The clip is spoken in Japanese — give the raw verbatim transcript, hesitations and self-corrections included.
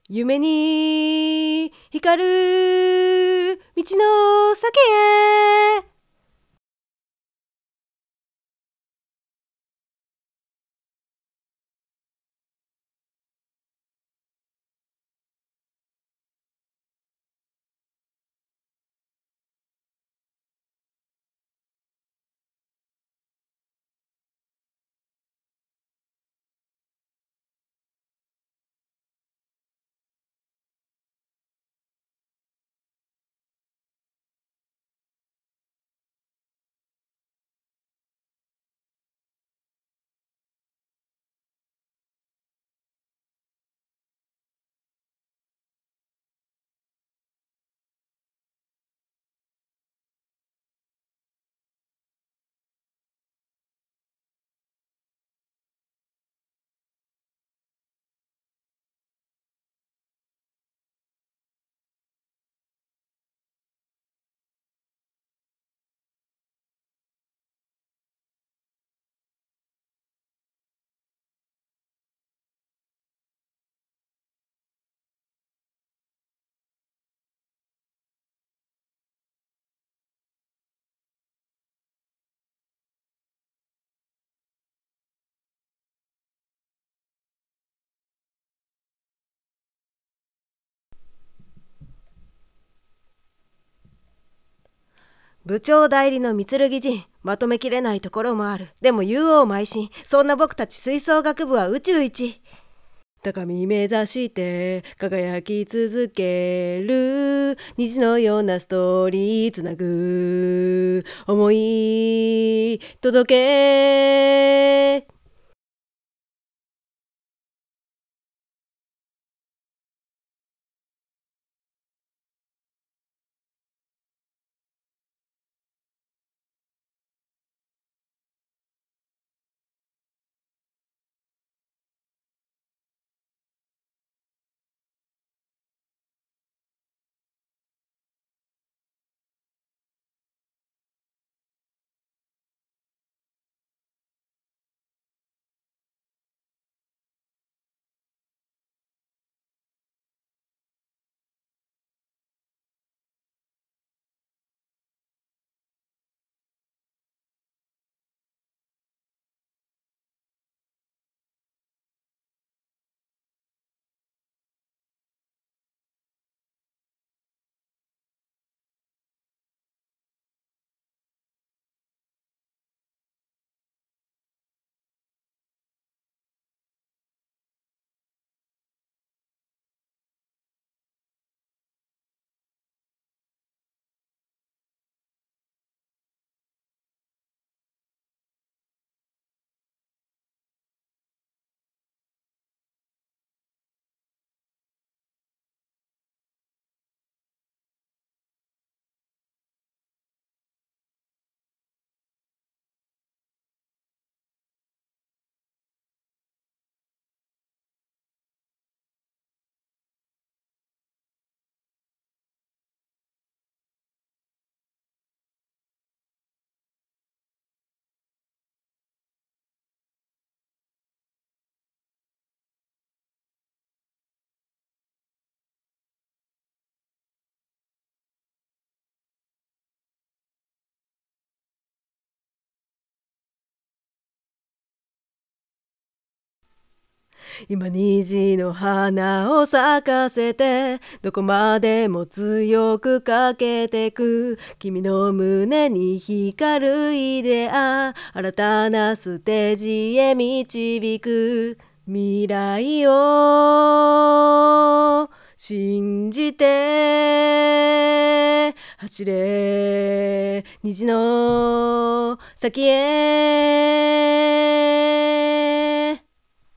夢に光る道の先へ。部長代理の三剣人、まとめきれないところもある。でも有王邁進、そんな僕たち吹奏楽部は宇宙一。高み目指して輝き続ける虹のようなストーリーつなぐ思い届け。今虹の花を咲かせてどこまでも強くかけてく君の胸に光るイデア新たなステージへ導く未来を信じて走れ虹の先へ。